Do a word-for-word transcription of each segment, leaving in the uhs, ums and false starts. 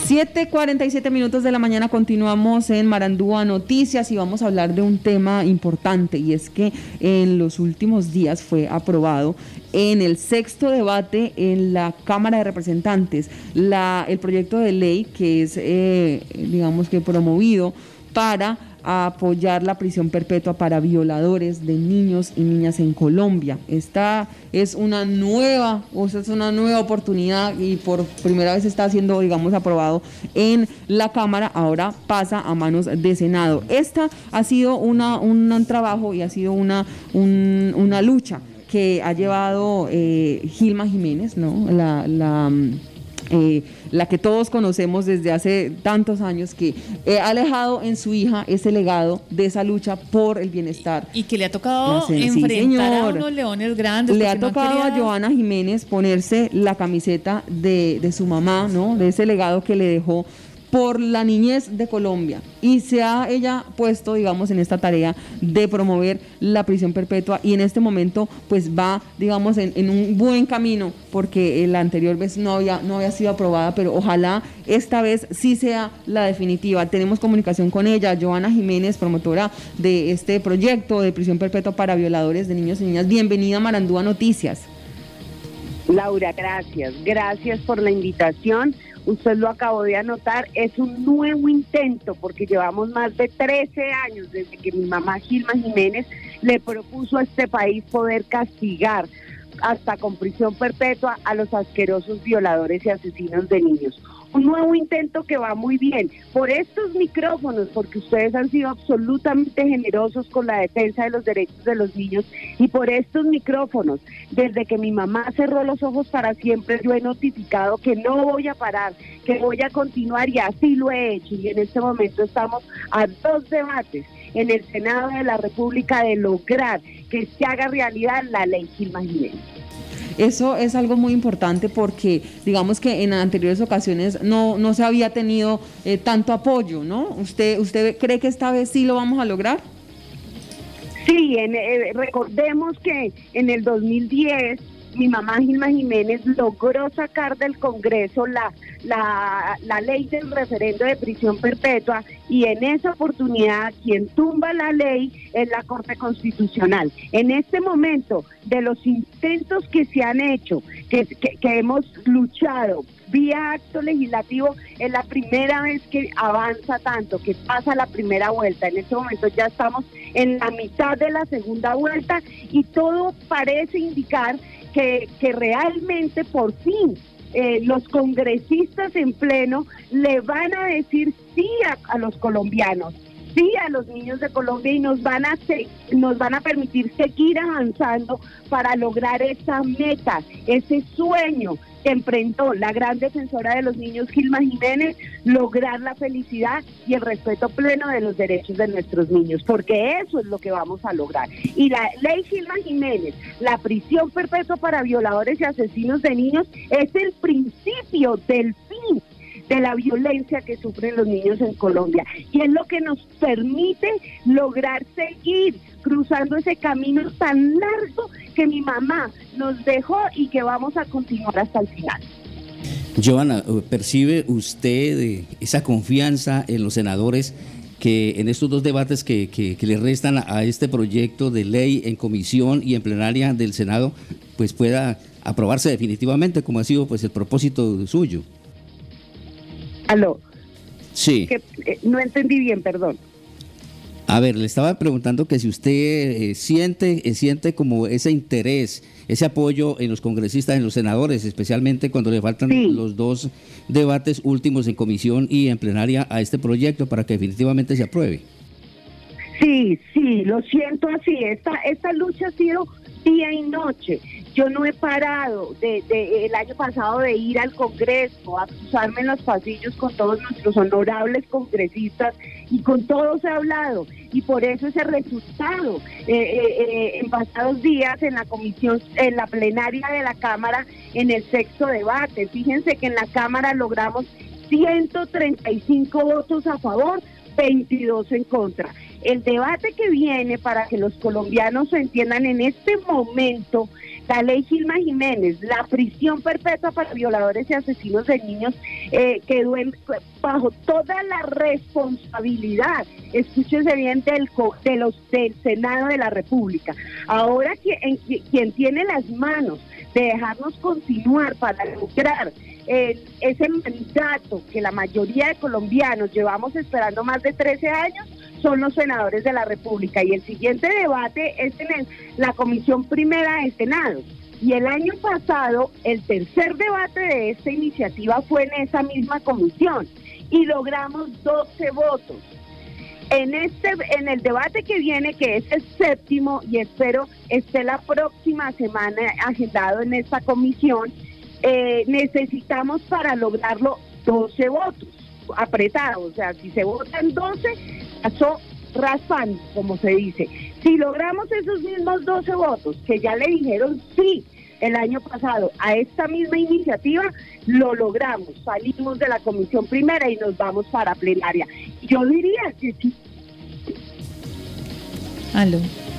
siete cuarenta y siete minutos de la mañana, continuamos en Marandúa Noticias y vamos a hablar de un tema importante, y es que en los últimos días fue aprobado en el sexto debate en la Cámara de Representantes la, el proyecto de ley que es, eh, digamos que promovido para apoyar la prisión perpetua para violadores de niños y niñas en Colombia. Esta es una nueva, o sea, es una nueva oportunidad y por primera vez está siendo, digamos, aprobado en la Cámara, ahora pasa a manos de Senado. Esta ha sido una, un trabajo y ha sido una, un, una lucha que ha llevado eh, Gilma Jiménez, ¿no? La, la Eh, la que todos conocemos desde hace tantos años, que eh, ha alejado en su hija ese legado de esa lucha por el bienestar. Y, y que le ha tocado sí, enfrentar señor. a unos leones grandes. Le ha tocado no a Johanna Jiménez ponerse la camiseta de, de su mamá, ¿no? De ese legado que le dejó por la niñez de Colombia, y se ha ella puesto, digamos, en esta tarea de promover la prisión perpetua, y en este momento pues va, digamos, en, en un buen camino, porque la anterior vez no había, no había sido aprobada, pero ojalá esta vez sí sea la definitiva. Tenemos comunicación con ella, Johanna Jiménez, promotora de este proyecto de prisión perpetua para violadores de niños y niñas. Bienvenida a Marandúa Noticias. Laura, gracias, gracias por la invitación. Usted lo acabó de anotar, es un nuevo intento, porque llevamos más de trece años desde que mi mamá Gilma Jiménez le propuso a este país poder castigar hasta con prisión perpetua a los asquerosos violadores y asesinos de niños. Un nuevo intento que va muy bien por estos micrófonos, porque ustedes han sido absolutamente generosos con la defensa de los derechos de los niños, y por estos micrófonos, desde que mi mamá cerró los ojos para siempre, yo he notificado que no voy a parar, que voy a continuar, y así lo he hecho, y en este momento estamos a dos debates en el Senado de la República de lograr que se haga realidad la ley Gilma Jiménez. Eso es algo muy importante, porque digamos que en anteriores ocasiones no, no se había tenido eh, tanto apoyo, ¿no? ¿Usted, ¿Usted cree que esta vez sí lo vamos a lograr? Sí, en, eh, recordemos que en el dos mil diez mi mamá Gilma Jiménez logró sacar del Congreso la, la, la ley del referendo de prisión perpetua, y en esa oportunidad quien tumba la ley es la Corte Constitucional. En este momento, de los intentos que se han hecho, que, que, que hemos luchado vía acto legislativo, es la primera vez que avanza tanto, que pasa la primera vuelta. En este momento ya estamos en la mitad de la segunda vuelta, y todo parece indicar que, que realmente por fin eh, los congresistas en pleno le van a decir sí a, a los colombianos, sí a los niños de Colombia, y nos van a se, nos van a permitir seguir avanzando para lograr esa meta, ese sueño que enfrentó la gran defensora de los niños Gilma Jiménez, lograr la felicidad y el respeto pleno de los derechos de nuestros niños, porque eso es lo que vamos a lograr. Y la ley Gilma Jiménez, la prisión perpetua para violadores y asesinos de niños, es el principio del fin de la violencia que sufren los niños en Colombia, y es lo que nos permite lograr seguir cruzando ese camino tan largo que mi mamá nos dejó y que vamos a continuar hasta el final. Johanna, ¿percibe usted esa confianza en los senadores que en estos dos debates que, que, que le restan a, a este proyecto de ley en comisión y en plenaria del Senado, pues pueda aprobarse definitivamente, como ha sido pues el propósito suyo? Aló. Sí. Que, eh, no entendí bien, perdón. A ver, le estaba preguntando que si usted eh, siente, eh, siente como ese interés, ese apoyo en los congresistas, en los senadores, especialmente cuando le faltan sí. los dos debates últimos en comisión y en plenaria a este proyecto para que definitivamente se apruebe. Sí, sí, lo siento así. Esta, esta lucha ha sido día y noche. Yo no he parado de, de el año pasado de ir al Congreso, a cruzarme en los pasillos con todos nuestros honorables congresistas, y con todos he hablado, y por eso ese resultado eh, eh, en pasados días en la comisión, en la plenaria de la Cámara, en el sexto debate. Fíjense que en la Cámara logramos ciento treinta y cinco votos a favor, veintidós en contra. El debate que viene, para que los colombianos se entiendan, en este momento La ley Gilma Jiménez, la prisión perpetua para violadores y asesinos de niños, eh, quedó en, bajo toda la responsabilidad, escúchese bien, del, de los, del Senado de la República. Ahora quien, quien tiene las manos de dejarnos continuar para lograr eh, ese mandato que la mayoría de colombianos llevamos esperando más de trece años, son los senadores de la República. Y el siguiente debate es en el, la Comisión Primera del Senado. Y el año pasado, el tercer debate de esta iniciativa fue en esa misma comisión y logramos doce votos. En este, en el debate que viene, que es el séptimo, y espero esté la próxima semana agendado en esta comisión, eh, necesitamos para lograrlo doce votos apretados. O sea, si se votan doce, pasó raspando, como se dice. Si logramos esos mismos doce votos, que ya le dijeron sí el año pasado a esta misma iniciativa, lo logramos, salimos de la comisión primera y nos vamos para plenaria. Yo diría que sí. Aló.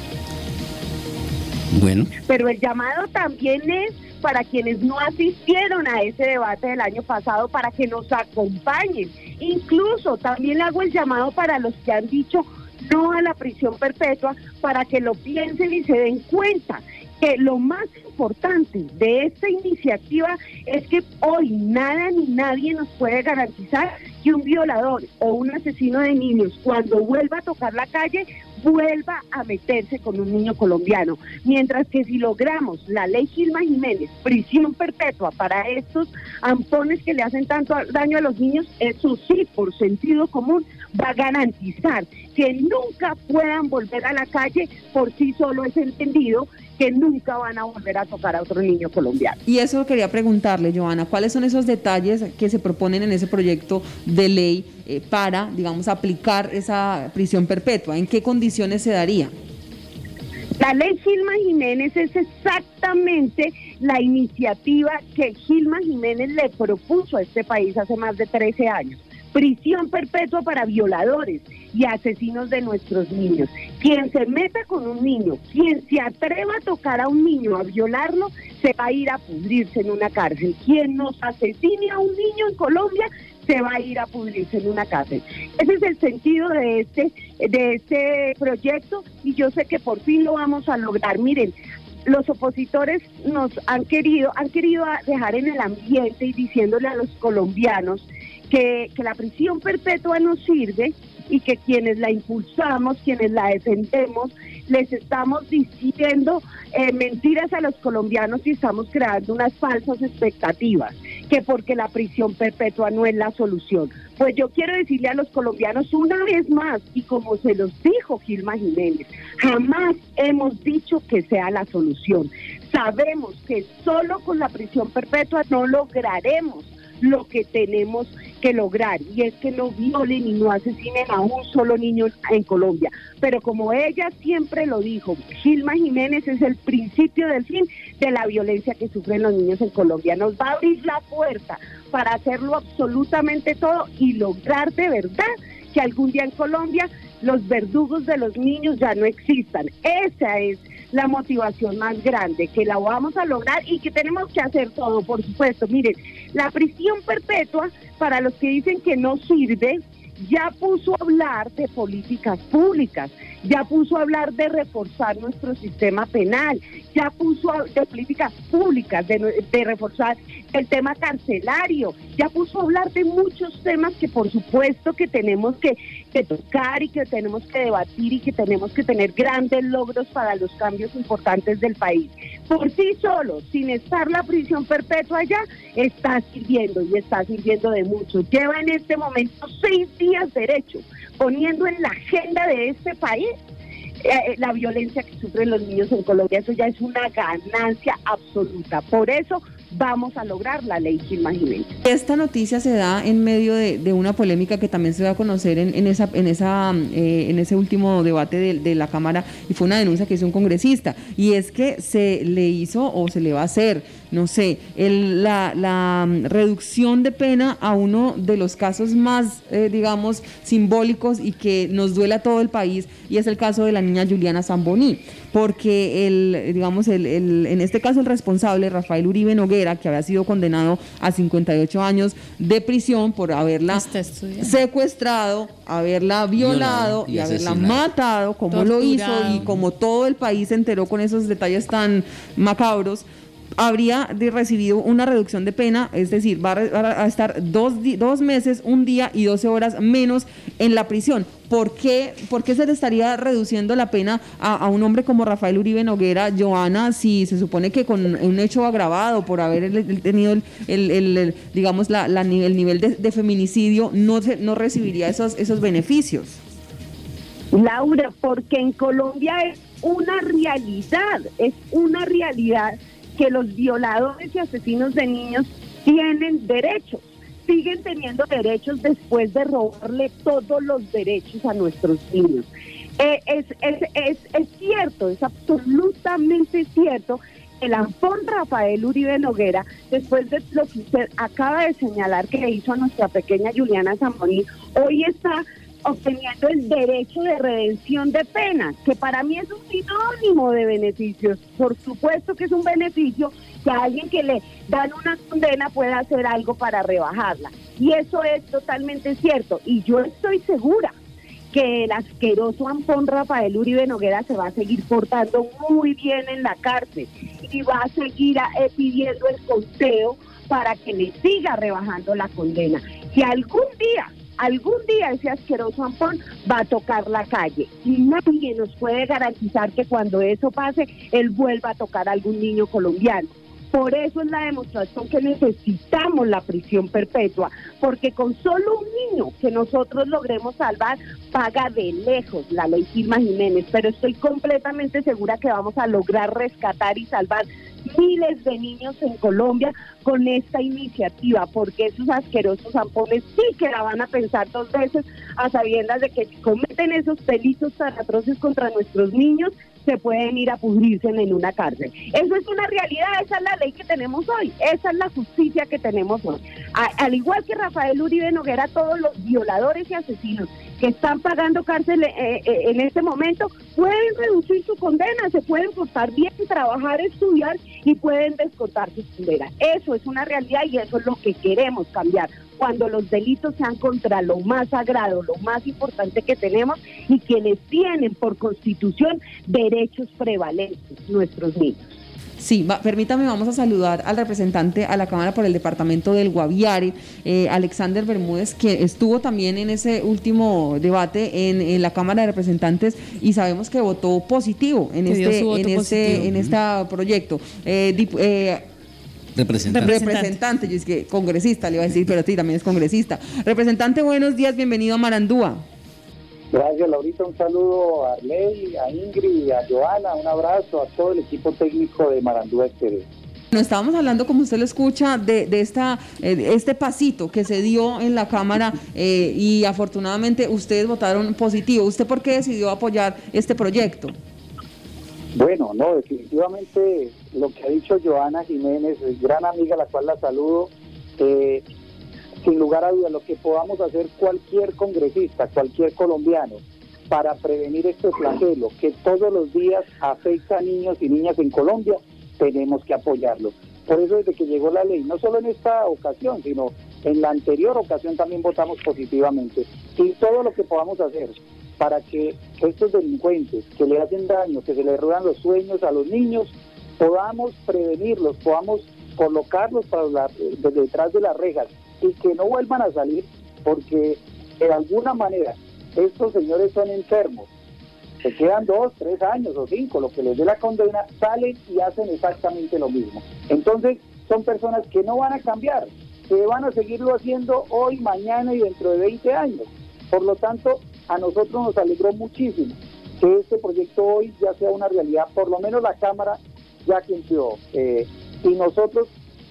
Bueno. Pero el llamado también es para quienes no asistieron a ese debate del año pasado, para que nos acompañen. Incluso también le hago el llamado para los que han dicho no a la prisión perpetua, para que lo piensen y se den cuenta que lo más importante de esta iniciativa es que hoy nada ni nadie nos puede garantizar que un violador o un asesino de niños, cuando vuelva a tocar la calle, vuelva a meterse con un niño colombiano. Mientras que si logramos la ley Gilma Jiménez, prisión perpetua para estos ampones que le hacen tanto daño a los niños, eso sí, por sentido común, va a garantizar que nunca puedan volver a la calle. Por sí solo es entendido que nunca van a volver a tocar a otro niño colombiano. Y eso quería preguntarle, Johanna, ¿cuáles son esos detalles que se proponen en ese proyecto de ley eh, para, digamos, aplicar esa prisión perpetua? ¿En qué condiciones se daría? La ley Gilma Jiménez es exactamente la iniciativa que Gilma Jiménez le propuso a este país hace más de trece años. Prisión perpetua para violadores y asesinos de nuestros niños. Quien se meta con un niño, quien se atreva a tocar a un niño, a violarlo, se va a ir a pudrirse en una cárcel. Quien nos asesine a un niño en Colombia, se va a ir a pudrirse en una cárcel. Ese es el sentido de este, de este proyecto, y yo sé que por fin lo vamos a lograr. Miren, los opositores nos han querido, han querido dejar en el ambiente y diciéndole a los colombianos que, que la prisión perpetua no sirve, y que quienes la impulsamos, quienes la defendemos, les estamos diciendo eh, mentiras a los colombianos y estamos creando unas falsas expectativas, que porque la prisión perpetua no es la solución. Pues yo quiero decirle a los colombianos una vez más, y como se los dijo Gilma Jiménez, jamás hemos dicho que sea la solución. Sabemos que solo con la prisión perpetua no lograremos lo que tenemos que lograr, y es que no violen y no asesinen a un solo niño en Colombia. Pero como ella siempre lo dijo, Gilma Jiménez es el principio del fin de la violencia que sufren los niños en Colombia. Nos va a abrir la puerta para hacerlo absolutamente todo y lograr de verdad que algún día en Colombia los verdugos de los niños ya no existan. Esa es la motivación más grande, que la vamos a lograr y que tenemos que hacer todo, por supuesto. Miren, la prisión perpetua, para los que dicen que no sirve, ya puso a hablar de políticas públicas, ya puso a hablar de reforzar nuestro sistema penal, ya puso a, de políticas públicas, de, de reforzar el tema carcelario, ya puso a hablar de muchos temas que por supuesto que tenemos que, que tocar y que tenemos que debatir y que tenemos que tener grandes logros para los cambios importantes del país. Por sí solo, sin estar la prisión perpetua allá, está sirviendo y está sirviendo de mucho. Lleva en este momento seis días derecho, poniendo en la agenda de este país eh, la violencia que sufren los niños en Colombia. Eso ya es una ganancia absoluta. Por eso vamos a lograr la ley Gilma Jiménez. Esta noticia se da en medio de, de una polémica que también se va a conocer en, en esa en esa eh, en ese último debate de, de la Cámara, y fue una denuncia que hizo un congresista, y es que se le hizo o se le va a hacer, no sé, el, la, la reducción de pena a uno de los casos más, eh, digamos, simbólicos y que nos duele a todo el país, y es el caso de la niña Juliana Zamboní, porque el, digamos, el, el, en este caso el responsable, Rafael Uribe Noguera, que había sido condenado a cincuenta y ocho años de prisión por haberla secuestrado, haberla violado, violado y, y haberla matado, como torturado. Lo hizo y como todo el país se enteró con esos detalles tan macabros, habría de recibido una reducción de pena, es decir, va a, a estar dos, dos meses, un día y doce horas menos en la prisión. ¿Por qué, por qué se le estaría reduciendo la pena a, a un hombre como Rafael Uribe Noguera, Johanna, si se supone que con un hecho agravado por haber el, el, tenido el, el, el, el digamos la, la, el nivel de, de feminicidio no, se, no recibiría esos, esos beneficios? Laura, porque en Colombia es una realidad, es una realidad que los violadores y asesinos de niños tienen derechos, siguen teniendo derechos después de robarle todos los derechos a nuestros niños. Eh, es, es, es, es cierto, es absolutamente cierto. El Ampón Rafael Uribe Noguera, después de lo que usted acaba de señalar que le hizo a nuestra pequeña Juliana Zamboní, hoy está obteniendo el derecho de redención de pena, que para mí es un sinónimo de beneficios. Por supuesto que es un beneficio que a alguien que le dan una condena pueda hacer algo para rebajarla. Y eso es totalmente cierto. Y yo estoy segura que el asqueroso Ampón Rafael Uribe Noguera se va a seguir portando muy bien en la cárcel y va a seguir a, eh, pidiendo el conteo para que le siga rebajando la condena. Si algún día Algún día ese asqueroso Ampón va a tocar la calle y nadie nos puede garantizar que cuando eso pase, él vuelva a tocar a algún niño colombiano. Por eso es la demostración que necesitamos la prisión perpetua, porque con solo un niño que nosotros logremos salvar, paga de lejos la ley Gilma Jiménez, pero estoy completamente segura que vamos a lograr rescatar y salvar miles de niños en Colombia con esta iniciativa, porque esos asquerosos ampones sí que la van a pensar dos veces a sabiendas de que si cometen esos delitos tan atroces contra nuestros niños, se pueden ir a pudrirse en una cárcel. Eso es una realidad, esa es la ley que tenemos hoy, esa es la justicia que tenemos hoy. A, al igual que Rafael Uribe Noguera, todos los violadores y asesinos que están pagando cárcel eh, eh, en este momento pueden reducir su condena, se pueden portar bien, trabajar, estudiar y pueden descontar su condena. Eso es una realidad y eso es lo que queremos cambiar, cuando los delitos sean contra lo más sagrado, lo más importante que tenemos y quienes tienen por constitución derechos prevalentes, nuestros niños. Sí, va, permítame, vamos a saludar al representante a la Cámara por el departamento del Guaviare, eh, Alexander Bermúdez, que estuvo también en ese último debate en, en la Cámara de Representantes y sabemos que votó positivo en que este en este en este proyecto. Eh, dip, eh, Representante. Representante, yo es que congresista le iba a decir, pero sí, también es congresista. Representante, buenos días, bienvenido a Marandúa. Gracias, Laurita, un saludo a Arley, a Ingrid, a Johanna, un abrazo a todo el equipo técnico de Marandúa Estéreo. Bueno, estábamos hablando, como usted lo escucha, de, de esta eh, este pasito que se dio en la Cámara eh, y afortunadamente ustedes votaron positivo. ¿Usted por qué decidió apoyar este proyecto? Bueno, no, definitivamente lo que ha dicho Johanna Jiménez, gran amiga, a la cual la saludo, eh, sin lugar a dudas, lo que podamos hacer cualquier congresista, cualquier colombiano, para prevenir este flagelo que todos los días afecta a niños y niñas en Colombia, tenemos que apoyarlo. Por eso desde que llegó la ley, no solo en esta ocasión, sino en la anterior ocasión también votamos positivamente. Y todo lo que podamos hacer para que estos delincuentes que le hacen daño, que se le roban los sueños a los niños, podamos prevenirlos, podamos colocarlos para la, de, detrás de las rejas y que no vuelvan a salir, porque de alguna manera estos señores son enfermos, se quedan dos, tres años o cinco, lo que les dé la condena, salen y hacen exactamente lo mismo. Entonces son personas que no van a cambiar, que van a seguirlo haciendo hoy, mañana y dentro de veinte años. Por lo tanto, a nosotros nos alegró muchísimo que este proyecto hoy ya sea una realidad, por lo menos la Cámara ya cumplió, eh, y nosotros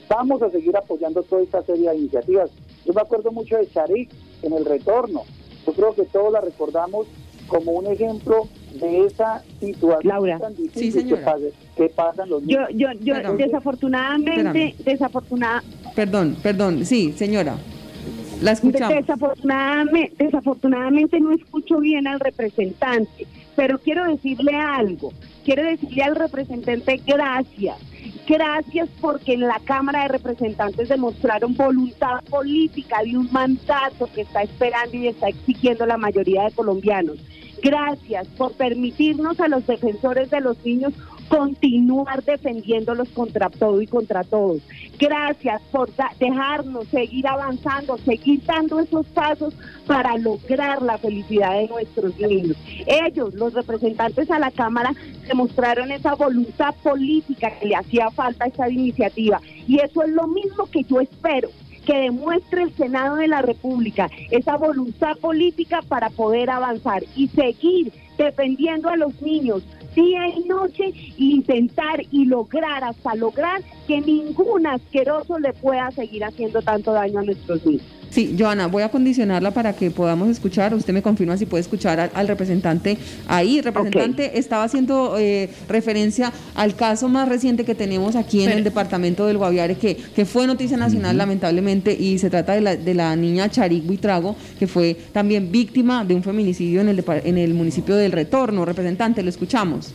Vamos a seguir apoyando toda esta serie de iniciativas. Yo me acuerdo mucho de Charik en el retorno. Yo creo que todos la recordamos como un ejemplo de esa situación Laura. tan difícil Sí, que, pasa, que pasan los Yo, niños. yo, yo, Perdón. desafortunadamente, desafortunada, Perdón, perdón, sí, señora, la escuchamos. desafortunadamente, desafortunadamente no escucho bien al representante, pero quiero decirle algo. Quiero decirle al representante gracias. Gracias porque en la Cámara de Representantes demostraron voluntad política de un mandato que está esperando y está exigiendo la mayoría de colombianos. Gracias por permitirnos a los defensores de los niños continuar defendiéndolos contra todo y contra todos. Gracias por da- dejarnos seguir avanzando, seguir dando esos pasos para lograr la felicidad de nuestros niños. Ellos, los representantes a la Cámara, demostraron esa voluntad política que le hacía falta a esta iniciativa. Y eso es lo mismo que yo espero que demuestre el Senado de la República, esa voluntad política para poder avanzar y seguir defendiendo a los niños día y noche, e intentar y lograr, hasta lograr que ningún asqueroso le pueda seguir haciendo tanto daño a nuestros niños. Sí, Joana, voy a condicionarla para que podamos escuchar. Usted me confirma si puede escuchar al, al representante ahí. Representante, okay. Estaba haciendo eh, referencia al caso más reciente que tenemos aquí en Pero, el departamento del Guaviare, que, que fue noticia nacional, uh-huh. lamentablemente, y se trata de la, de la niña Charik Buitrago, que fue también víctima de un feminicidio en el, en el municipio del Retorno. Representante, lo escuchamos.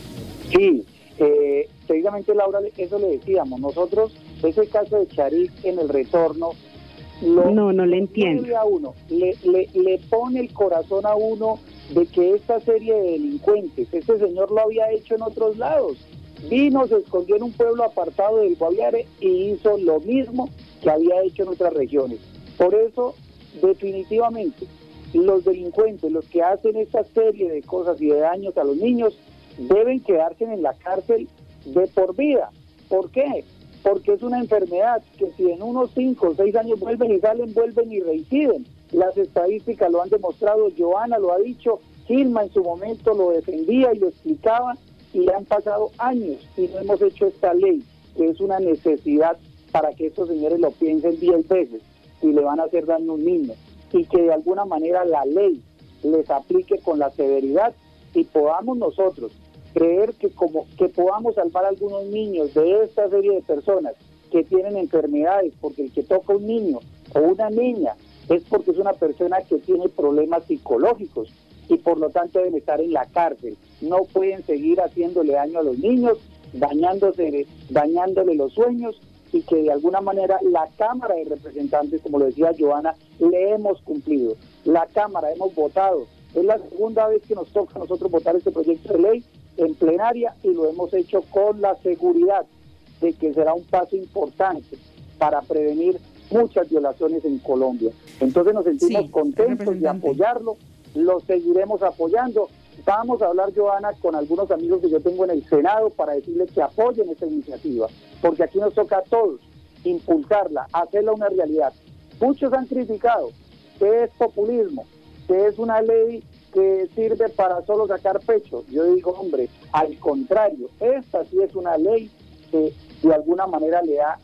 Sí, eh, precisamente, Laura, eso le decíamos. Nosotros, ese caso de Charik en el Retorno, Lo, no, no le entiendo. A uno, le, le, le pone el corazón a uno de que esta serie de delincuentes, este señor lo había hecho en otros lados. Vino, se escondió en un pueblo apartado del Guaviare y hizo lo mismo que había hecho en otras regiones. Por eso, definitivamente, los delincuentes, los que hacen esta serie de cosas y de daños a los niños, deben quedarse en la cárcel de por vida. ¿Por qué? Porque es una enfermedad que si en unos cinco o seis años vuelven y salen, vuelven y reinciden. Las estadísticas lo han demostrado, Joana lo ha dicho, Gilma en su momento lo defendía y lo explicaba, y han pasado años y no hemos hecho esta ley, que es una necesidad para que estos señores lo piensen diez veces si le van a hacer daño a un niño, y que de alguna manera la ley les aplique con la severidad y podamos nosotros creer que como que podamos salvar a algunos niños de esta serie de personas que tienen enfermedades, porque el que toca a un niño o una niña es porque es una persona que tiene problemas psicológicos y por lo tanto deben estar en la cárcel. No pueden seguir haciéndole daño a los niños, dañándose, dañándole los sueños, y que de alguna manera la Cámara de Representantes, como lo decía Joana, le hemos cumplido. La Cámara hemos votado. Es la segunda vez que nos toca a nosotros votar este proyecto de ley en plenaria, y lo hemos hecho con la seguridad de que será un paso importante para prevenir muchas violaciones en Colombia. Entonces nos sentimos sí, contentos de apoyarlo, lo seguiremos apoyando. Vamos a hablar, Joana, con algunos amigos que yo tengo en el Senado para decirles que apoyen esta iniciativa, porque aquí nos toca a todos impulsarla, hacerla una realidad. Muchos han criticado que es populismo, que es una ley que sirve para solo sacar pecho. Yo digo, hombre, al contrario, esta sí es una ley que de alguna manera le da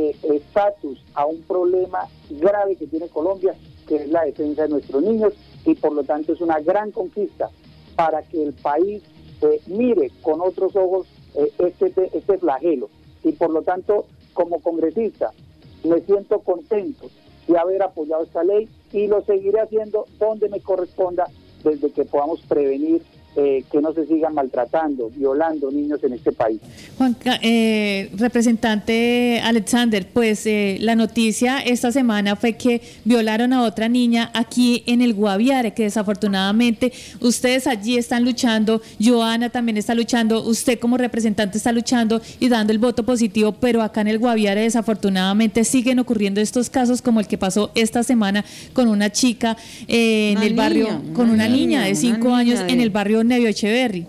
estatus eh, a un problema grave que tiene Colombia, que es la defensa de nuestros niños, y por lo tanto es una gran conquista para que el país eh, mire con otros ojos eh, este, este flagelo. Y por lo tanto, como congresista, me siento contento de haber apoyado esta ley, y lo seguiré haciendo donde me corresponda, desde que podamos prevenir eh, que no se sigan maltratando, violando niños en este país. Juan, eh, representante Alexander, pues eh, la noticia esta semana fue que violaron a otra niña aquí en el Guaviare, que desafortunadamente ustedes allí están luchando, Joana también está luchando, usted como representante está luchando y dando el voto positivo, pero acá en el Guaviare desafortunadamente siguen ocurriendo estos casos como el que pasó esta semana con una chica eh, en una el barrio, niña, con una, una niña, niña de cinco años de... en el barrio Nevio Echeverry.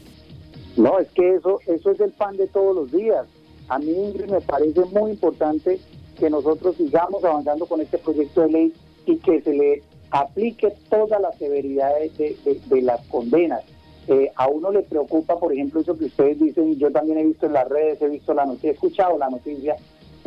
No, es que eso, eso es el pan de todos los días. A mí, Ingrid, me parece muy importante que nosotros sigamos avanzando con este proyecto de ley y que se le aplique toda la severidad de, de, de, de las condenas. Eh, a uno le preocupa, por ejemplo, eso que ustedes dicen, yo también he visto en las redes, he visto la noticia, he escuchado la noticia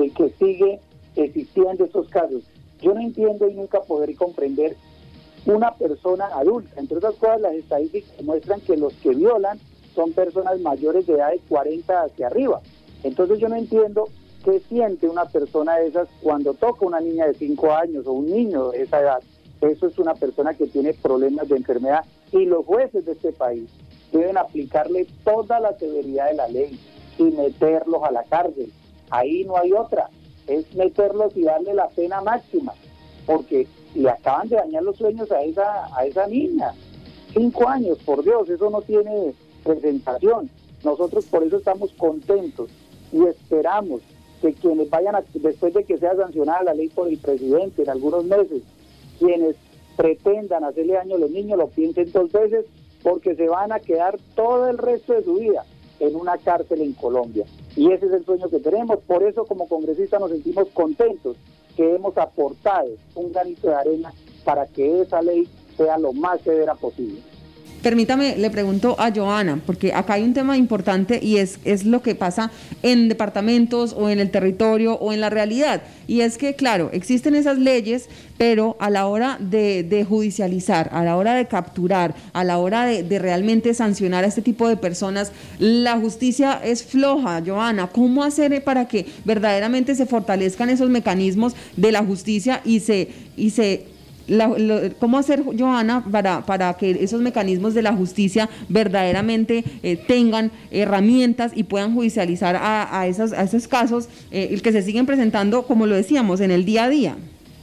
de que sigue existiendo estos casos. Yo no entiendo y nunca podré comprender una persona adulta. Entre otras cosas, las estadísticas muestran que los que violan son personas mayores de edad de cuarenta hacia arriba. Entonces yo no entiendo qué siente una persona de esas cuando toca una niña de cinco años o un niño de esa edad. Eso es una persona que tiene problemas de enfermedad, y los jueces de este país deben aplicarle toda la severidad de la ley y meterlos a la cárcel. Ahí no hay otra, es meterlos y darle la pena máxima, porque le acaban de dañar los sueños a esa, a esa niña. Cinco años, por Dios, eso no tiene presentación. Nosotros por eso estamos contentos y esperamos que quienes vayan, a, después de que sea sancionada la ley por el presidente en algunos meses, quienes pretendan hacerle daño a los niños lo piensen dos veces, porque se van a quedar todo el resto de su vida en una cárcel en Colombia. Y ese es el sueño que tenemos. Por eso, como congresistas, nos sentimos contentos que hemos aportado un granito de arena para que esa ley sea lo más severa posible. Permítame, le pregunto a Johanna, porque acá hay un tema importante y es, es lo que pasa en departamentos o en el territorio o en la realidad. Y es que, claro, existen esas leyes, pero a la hora de, de judicializar, a la hora de capturar, a la hora de, de realmente sancionar a este tipo de personas, la justicia es floja. Johanna, ¿cómo hacer para que verdaderamente se fortalezcan esos mecanismos de la justicia y se... y se La, lo, ¿Cómo hacer, Johanna, para, para que esos mecanismos de la justicia verdaderamente eh, tengan herramientas y puedan judicializar a, a, esos, a esos casos eh, el que se siguen presentando, como lo decíamos, en el día a día?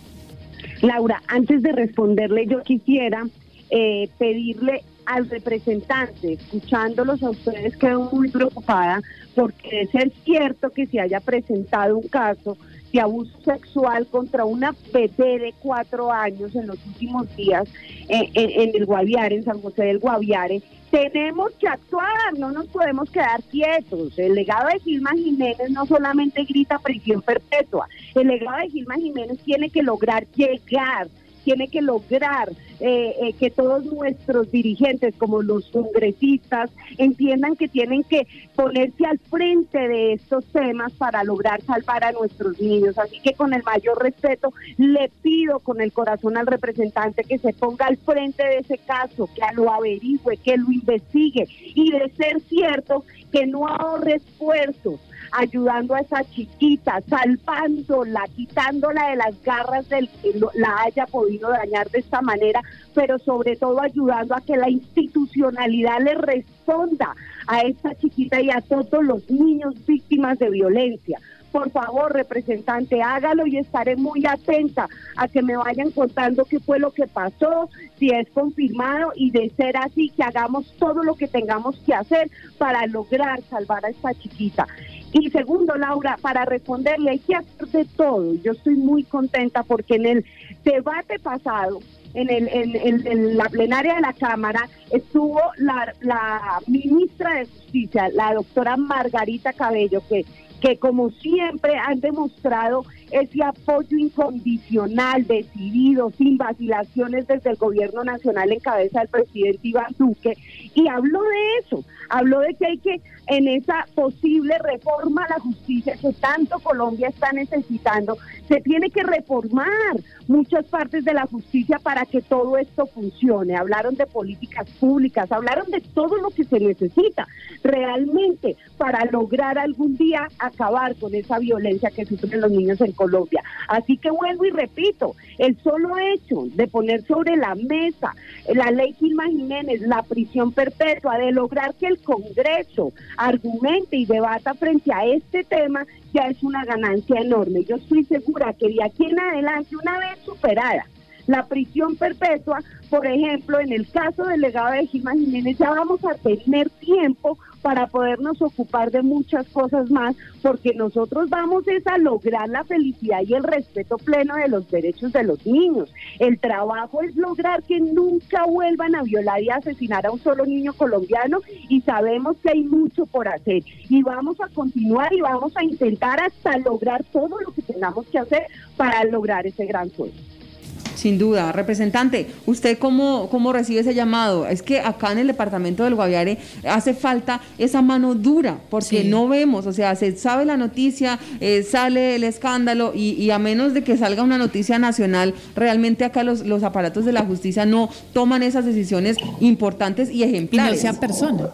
Laura, antes de responderle, yo quisiera eh, pedirle al representante, escuchándolos a ustedes, quedo muy preocupada, porque de ser cierto que se haya presentado un caso de abuso sexual contra una bebé de cuatro años en los últimos días eh, en, en el Guaviare, en San José del Guaviare, tenemos que actuar, no nos podemos quedar quietos. El legado de Gilma Jiménez no solamente grita prisión perpetua, el legado de Gilma Jiménez tiene que lograr llegar, tiene que lograr eh, eh, que todos nuestros dirigentes, como los congresistas, entiendan que tienen que ponerse al frente de estos temas para lograr salvar a nuestros niños. Así que con el mayor respeto le pido con el corazón al representante que se ponga al frente de ese caso, que lo averigüe, que lo investigue, y de ser cierto, que no ahorre esfuerzos ayudando a esa chiquita, salvándola, quitándola de las garras del que la haya podido dañar de esta manera, pero sobre todo ayudando a que la institucionalidad le responda a esta chiquita y a todos los niños víctimas de violencia. Por favor, representante, hágalo y estaré muy atenta a que me vayan contando qué fue lo que pasó, si es confirmado, y de ser así, que hagamos todo lo que tengamos que hacer para lograr salvar a esta chiquita. Y segundo, Laura, para responderle, hay que hacer de todo. Yo estoy muy contenta porque en el debate pasado, en, el, en, en, en la plenaria de la Cámara, estuvo la, la ministra de Justicia, la doctora Margarita Cabello, que que como siempre han demostrado ese apoyo incondicional, decidido, sin vacilaciones desde el gobierno nacional en cabeza del presidente Iván Duque, y habló de eso, habló de que hay que, en esa posible reforma a la justicia que tanto Colombia está necesitando, se tiene que reformar muchas partes de la justicia para que todo esto funcione. Hablaron de políticas públicas, hablaron de todo lo que se necesita realmente para lograr algún día acabar con esa violencia que sufren los niños en Colombia. Así que vuelvo y repito, el solo hecho de poner sobre la mesa la ley Gilma Jiménez, la prisión perpetua, de lograr que el Congreso argumente y debata frente a este tema, ya es una ganancia enorme. Yo estoy segura que de aquí en adelante, una vez superada la prisión perpetua, por ejemplo, en el caso del legado de Gilma Jiménez, ya vamos a tener tiempo para podernos ocupar de muchas cosas más, porque nosotros vamos es a lograr la felicidad y el respeto pleno de los derechos de los niños. El trabajo es lograr que nunca vuelvan a violar y asesinar a un solo niño colombiano, y sabemos que hay mucho por hacer, y vamos a continuar y vamos a intentar hasta lograr todo lo que tengamos que hacer para lograr ese gran sueño. Sin duda. Representante, ¿usted cómo, cómo recibe ese llamado? Es que acá en el departamento del Guaviare hace falta esa mano dura, porque sí. no vemos, o sea, se sabe la noticia, eh, sale el escándalo y, y a menos de que salga una noticia nacional, realmente acá los, los aparatos de la justicia no toman esas decisiones importantes y ejemplares. Y no sea persona.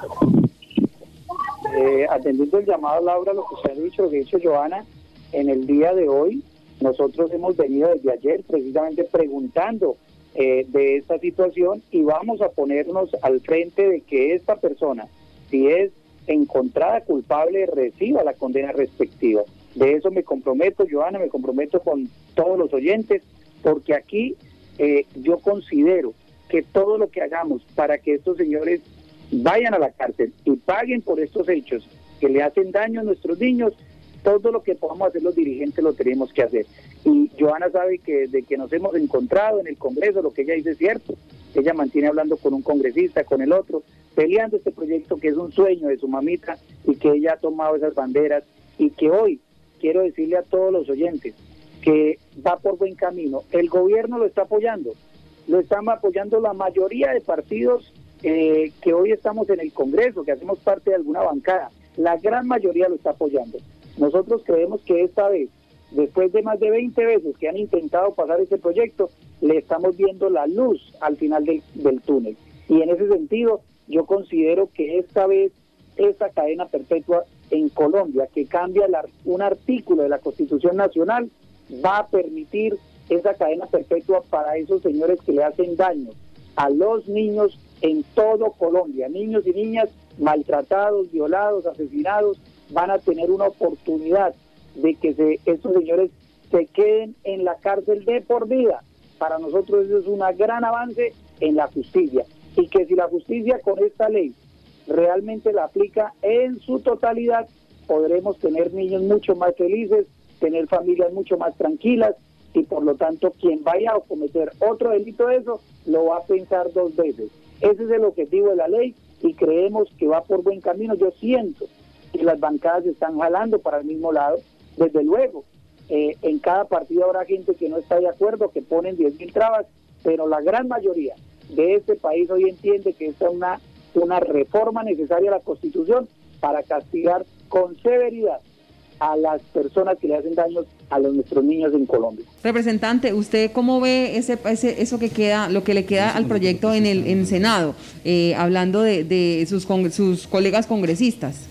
Eh, atendiendo el llamado, Laura, lo que usted ha dicho, lo que ha dicho Johanna, en el día de hoy, nosotros hemos venido desde ayer precisamente preguntando eh, de esta situación y vamos a ponernos al frente de que esta persona, si es encontrada culpable, reciba la condena respectiva. De eso me comprometo, Johanna, me comprometo con todos los oyentes, porque aquí eh, yo considero que todo lo que hagamos para que estos señores vayan a la cárcel y paguen por estos hechos que le hacen daño a nuestros niños, todo lo que podamos hacer los dirigentes lo tenemos que hacer. Y Johanna sabe que desde que nos hemos encontrado en el Congreso, lo que ella dice es cierto. Ella mantiene hablando con un congresista, con el otro, peleando este proyecto que es un sueño de su mamita y que ella ha tomado esas banderas y que hoy quiero decirle a todos los oyentes que va por buen camino. El gobierno lo está apoyando, lo están apoyando la mayoría de partidos eh, que hoy estamos en el Congreso, que hacemos parte de alguna bancada. La gran mayoría lo está apoyando. Nosotros creemos que esta vez, después de más de veinte veces que han intentado pasar este proyecto, le estamos viendo la luz al final del, del túnel. Y en ese sentido, yo considero que esta vez, esta cadena perpetua en Colombia, que cambia la, un artículo de la Constitución Nacional, va a permitir esa cadena perpetua para esos señores que le hacen daño a los niños en todo Colombia. Niños y niñas maltratados, violados, asesinados, van a tener una oportunidad de que se, estos señores se queden en la cárcel de por vida. Para nosotros eso es un gran avance en la justicia, y que si la justicia con esta ley realmente la aplica en su totalidad, podremos tener niños mucho más felices, tener familias mucho más tranquilas, y por lo tanto quien vaya a cometer otro delito de eso, lo va a pensar dos veces. Ese es el objetivo de la ley y creemos que va por buen camino. Yo siento que las bancadas están jalando para el mismo lado. Desde luego, eh, en cada partido habrá gente que no está de acuerdo, que ponen diez mil trabas, pero la gran mayoría de este país hoy entiende que esta es una, una reforma necesaria a la Constitución para castigar con severidad a las personas que le hacen daños a los nuestros niños en Colombia. Representante, ¿usted cómo ve ese, ese eso que queda, lo que le queda al proyecto en el en Senado, eh, hablando de, de sus con, sus colegas congresistas?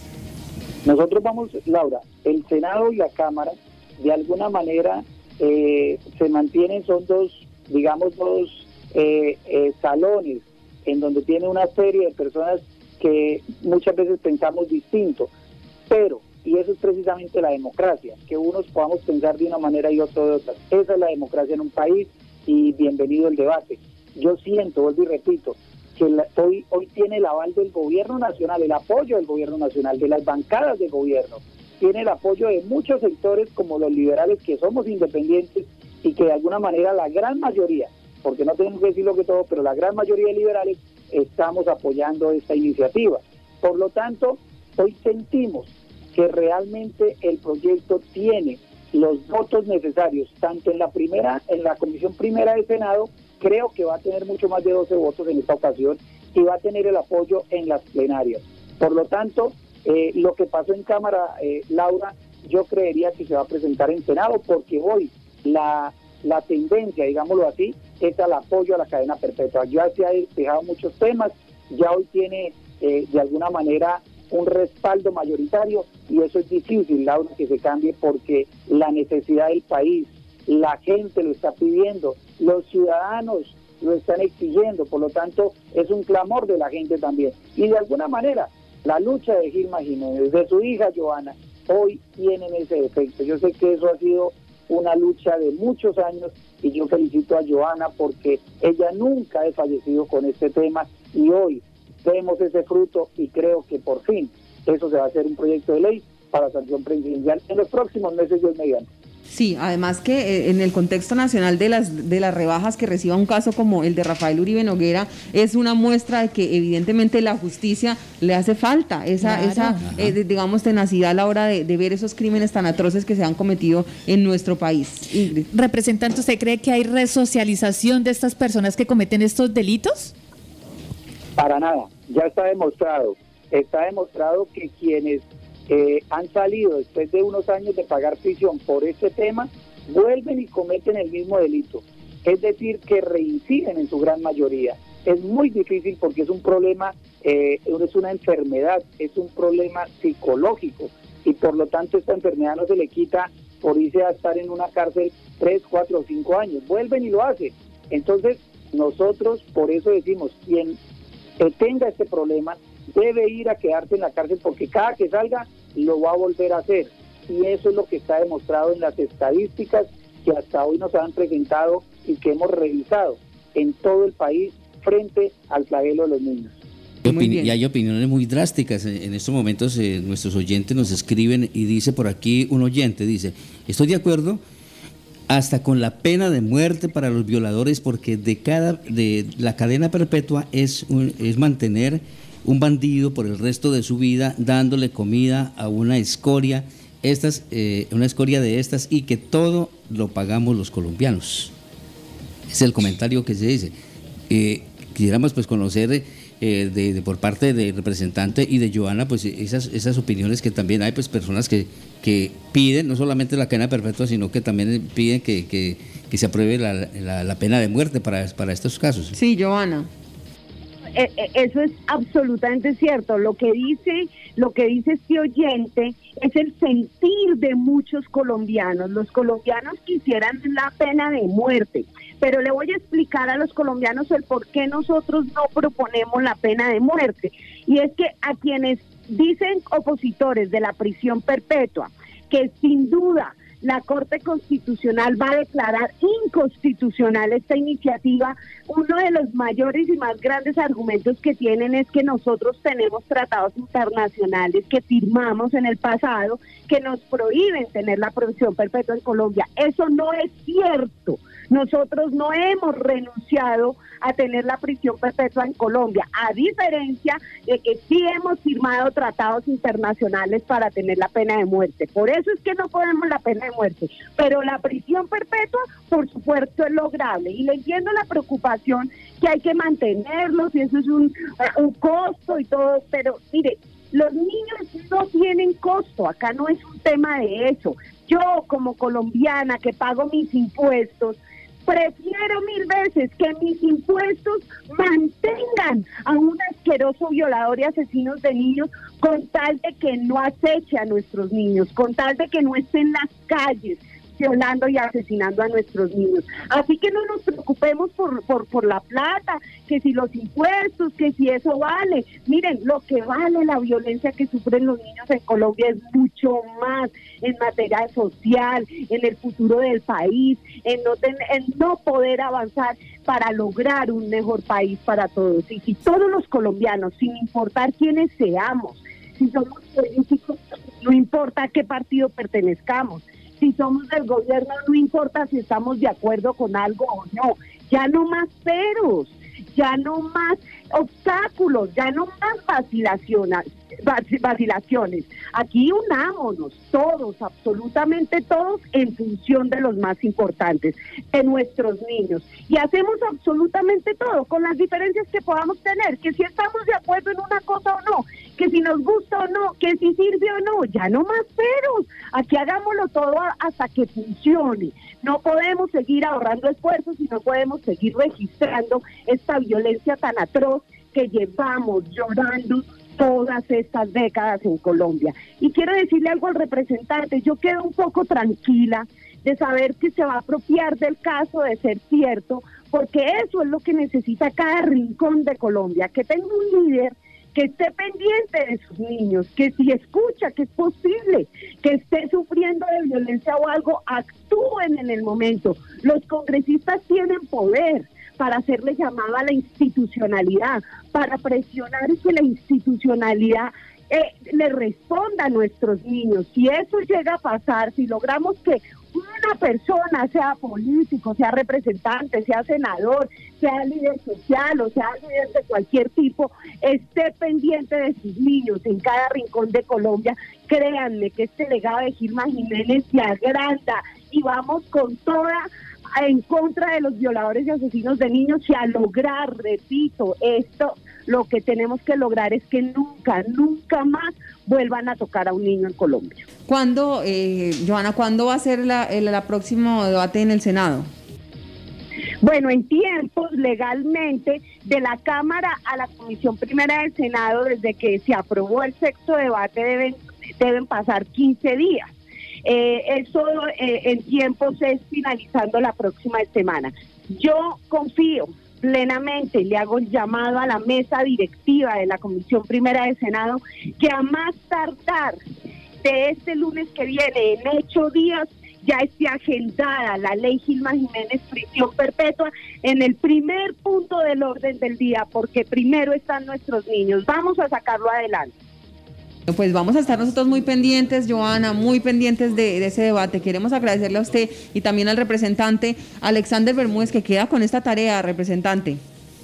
Nosotros vamos, Laura, el Senado y la Cámara, de alguna manera eh, se mantienen, son dos, digamos, dos eh, eh, salones en donde tiene una serie de personas que muchas veces pensamos distinto, pero y eso es precisamente la democracia, que unos podamos pensar de una manera y otros de otra. Esa es la democracia en un país y bienvenido el debate. Yo siento, vuelvo y repito, que la, hoy, hoy tiene el aval del gobierno nacional, el apoyo del gobierno nacional, de las bancadas de gobierno, tiene el apoyo de muchos sectores como los liberales que somos independientes y que de alguna manera la gran mayoría, porque no tenemos que decirlo que todo, pero la gran mayoría de liberales estamos apoyando esta iniciativa. Por lo tanto, hoy sentimos que realmente el proyecto tiene los votos necesarios, tanto en la primera, en la comisión primera del Senado, creo que va a tener mucho más de doce votos en esta ocasión, y va a tener el apoyo en las plenarias. Por lo tanto, eh, lo que pasó en Cámara, eh, Laura, yo creería que se va a presentar en Senado, porque hoy la, la tendencia, digámoslo así, es al apoyo a la cadena perpetua. Ya se ha despejado muchos temas, ya hoy tiene eh, de alguna manera un respaldo mayoritario, y eso es difícil, Laura, que se cambie, porque la necesidad del país, la gente lo está pidiendo, los ciudadanos lo están exigiendo, por lo tanto es un clamor de la gente también, y de alguna manera la lucha de Gilma Jiménez, de su hija Johanna, hoy tienen ese efecto. Yo sé que eso ha sido una lucha de muchos años, y yo felicito a Johanna porque ella nunca ha fallecido con este tema, y hoy vemos ese fruto, y creo que por fin eso se va a hacer un proyecto de ley para sanción presidencial en los próximos meses, Dios mediante. Sí, además que eh, en el contexto nacional de las de las rebajas que reciba un caso como el de Rafael Uribe Noguera es una muestra de que evidentemente la justicia le hace falta esa Claro. esa eh, de- digamos tenacidad a la hora de, de ver esos crímenes tan atroces que se han cometido en nuestro país. Ingrid. Representante, ¿usted cree que hay resocialización de estas personas que cometen estos delitos? Para nada, ya está demostrado. Está demostrado que quienes eh, han salido después de unos años de pagar prisión por este tema, vuelven y cometen el mismo delito. Es decir, que reinciden en su gran mayoría. Es muy difícil porque es un problema, eh, es una enfermedad, es un problema psicológico y por lo tanto esta enfermedad no se le quita por irse a estar en una cárcel tres, cuatro o cinco años. Vuelven y lo hacen. Entonces, nosotros por eso decimos, quien que tenga este problema debe ir a quedarse en la cárcel porque cada que salga lo va a volver a hacer y eso es lo que está demostrado en las estadísticas que hasta hoy nos han presentado y que hemos revisado en todo el país frente al flagelo de los niños. Muy bien. Y hay opiniones muy drásticas. En estos momentos eh, nuestros oyentes nos escriben y dice por aquí un oyente, dice, estoy de acuerdo hasta con la pena de muerte para los violadores porque de cada de la cadena perpetua es un, es mantener un bandido por el resto de su vida dándole comida a una escoria estas eh, una escoria de estas y que todo lo pagamos los colombianos. Es el comentario que se dice. Eh, quisiéramos pues conocer eh, de, de por parte del representante y de Johanna pues esas esas opiniones que también hay pues personas que que piden no solamente la cadena perpetua, sino que también piden que, que, que se apruebe la, la, la pena de muerte para, para estos casos. Sí, Johanna. Eh, eh, Eso es absolutamente cierto. Lo que dice, lo que dice este oyente es el sentir de muchos colombianos. Los colombianos quisieran la pena de muerte, pero le voy a explicar a los colombianos el por qué nosotros no proponemos la pena de muerte. Y es que a quienes dicen opositores de la prisión perpetua, que sin duda la Corte Constitucional va a declarar inconstitucional esta iniciativa, uno de los mayores y más grandes argumentos que tienen es que nosotros tenemos tratados internacionales que firmamos en el pasado que nos prohíben tener la prisión perpetua en Colombia. Eso no es cierto. Nosotros no hemos renunciado a tener la prisión perpetua en Colombia, a diferencia de que sí hemos firmado tratados internacionales para tener la pena de muerte. Por eso es que no podemos la pena de muerte, pero la prisión perpetua, por supuesto, es lograble. Y le entiendo la preocupación que hay que mantenerlos, y eso es un, un costo y todo, pero mire, los niños no tienen costo, acá no es un tema de eso. Yo, como colombiana que pago mis impuestos, prefiero mil veces que mis impuestos mantengan a un asqueroso violador y asesinos de niños con tal de que no aceche a nuestros niños, con tal de que no esté en las calles violando y asesinando a nuestros niños. Así que no nos preocupemos por, por, por la plata, que si los impuestos, que si eso vale. Miren, lo que vale la violencia que sufren los niños en Colombia es mucho más en materia social, en el futuro del país, en no, ten, en no poder avanzar para lograr un mejor país para todos. Y si todos los colombianos, sin importar quiénes seamos, si somos políticos, no importa a qué partido pertenezcamos, si somos del gobierno, no importa si estamos de acuerdo con algo o no, ya no más peros, ya no más obstáculos, ya no más vacilaciones, vacilaciones. Aquí unámonos todos, absolutamente todos, en función de los más importantes, de nuestros niños. Y hacemos absolutamente todo, con las diferencias que podamos tener, que si estamos de acuerdo en una cosa o no, que si nos gusta o no, que si sirve o no, ya no más peros. Aquí hagámoslo todo hasta que funcione. No podemos seguir ahorrando esfuerzos y no podemos seguir registrando esta violencia tan atroz que llevamos llorando todas estas décadas en Colombia. Y quiero decirle algo al representante, yo quedo un poco tranquila de saber que se va a apropiar del caso de ser cierto, porque eso es lo que necesita cada rincón de Colombia, que tenga un líder que esté pendiente de sus niños, que si escucha que es posible que esté sufriendo de violencia o algo, actúen en el momento. Los congresistas tienen poder para hacerle llamado a la institucionalidad, para presionar que la institucionalidad eh, le responda a nuestros niños. Si eso llega a pasar, si logramos que una una persona, sea político, sea representante, sea senador, sea líder social o sea líder de cualquier tipo, esté pendiente de sus niños en cada rincón de Colombia, créanme que este legado de Gilma Jiménez se agranda y vamos con toda en contra de los violadores y asesinos de niños y a lograr, repito, esto, lo que tenemos que lograr es que nunca, nunca más vuelvan a tocar a un niño en Colombia. ¿Cuándo, eh, Johanna, cuándo va a ser la, el la próximo debate en el Senado? Bueno, en tiempos legalmente de la Cámara a la Comisión Primera del Senado, desde que se aprobó el sexto debate, deben, deben pasar quince días. Eh, eso eh, en tiempos es finalizando la próxima semana. Yo confío plenamente, le hago el llamado a la mesa directiva de la Comisión Primera del Senado, que a más tardar de este lunes que viene, en ocho días, ya esté agendada la ley Gilma Jiménez prisión perpetua en el primer punto del orden del día, porque primero están nuestros niños. Vamos a sacarlo adelante. Pues vamos a estar nosotros muy pendientes, Johanna, muy pendientes de, de ese debate. Queremos agradecerle a usted y también al representante Alexander Bermúdez, que queda con esta tarea, representante.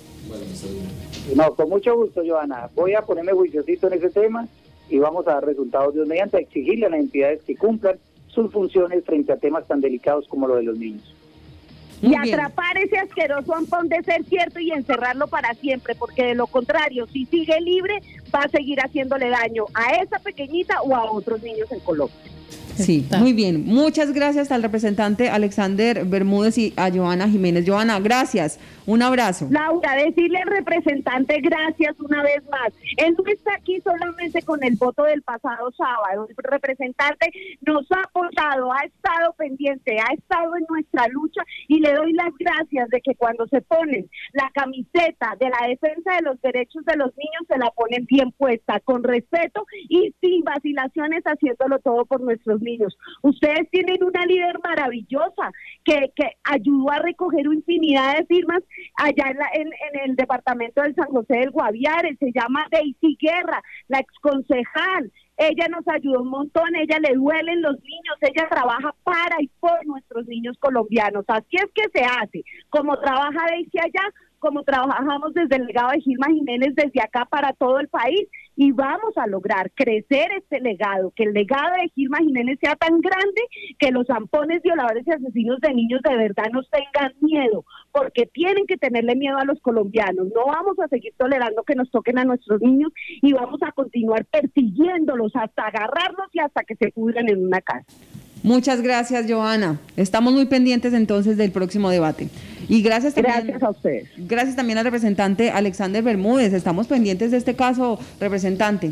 No, con mucho gusto, Johanna. Voy a ponerme juiciosito en ese tema y vamos a dar resultados de mediante, exigirle a las entidades que cumplan sus funciones frente a temas tan delicados como lo de los niños. Muy y atrapar bien. Ese asqueroso ampón de ser cierto y encerrarlo para siempre, porque de lo contrario, si sigue libre, va a seguir haciéndole daño a esa pequeñita o a otros niños en Colombia. Sí, muy bien. Muchas gracias al representante Alexander Bermúdez y a Johanna Jiménez. Johanna, gracias. Un abrazo. Laura, decirle al representante gracias una vez más. Él no está aquí solamente con el voto del pasado sábado. El representante nos ha apoyado, ha estado pendiente, ha estado en nuestra lucha y le doy las gracias de que cuando se ponen la camiseta de la defensa de los derechos de los niños se la ponen bien puesta, con respeto y sin vacilaciones, haciéndolo todo por nuestros niños. Niños. Ustedes tienen una líder maravillosa que, que ayudó a recoger infinidad de firmas allá en, la, en, en el departamento del San José del Guaviare, se llama Daisy Guerra, la exconcejal. Ella nos ayudó un montón, ella le duelen los niños, ella trabaja para y por nuestros niños colombianos. Así es que se hace, como trabaja Daisy allá, como trabajamos desde el legado de Gilma Jiménez desde acá para todo el país, y vamos a lograr crecer este legado, que el legado de Gilma Jiménez sea tan grande que los zampones, violadores y asesinos de niños de verdad nos tengan miedo, porque tienen que tenerle miedo a los colombianos. No vamos a seguir tolerando que nos toquen a nuestros niños y vamos a continuar persiguiéndolos hasta agarrarlos y hasta que se pudran en una casa. Muchas gracias, Johanna. Estamos muy pendientes entonces del próximo debate. Y gracias también, gracias a ustedes. Gracias también al representante Alexander Bermúdez. Estamos pendientes de este caso, representante.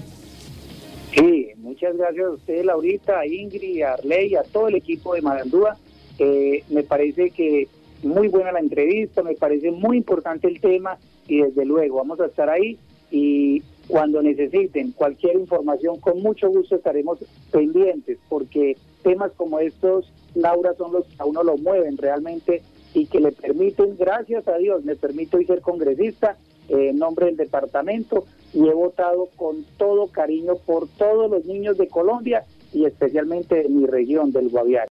Sí, muchas gracias a usted, Laurita, a Ingrid, a Arley, a todo el equipo de Marandúa. Eh, me parece que muy buena la entrevista, me parece muy importante el tema y desde luego vamos a estar ahí y cuando necesiten cualquier información, con mucho gusto estaremos pendientes, porque temas como estos, Laura, son los que a uno lo mueven realmente y que le permiten, gracias a Dios, me permito hoy ser congresista eh, en nombre del departamento y he votado con todo cariño por todos los niños de Colombia y especialmente de mi región, del Guaviare.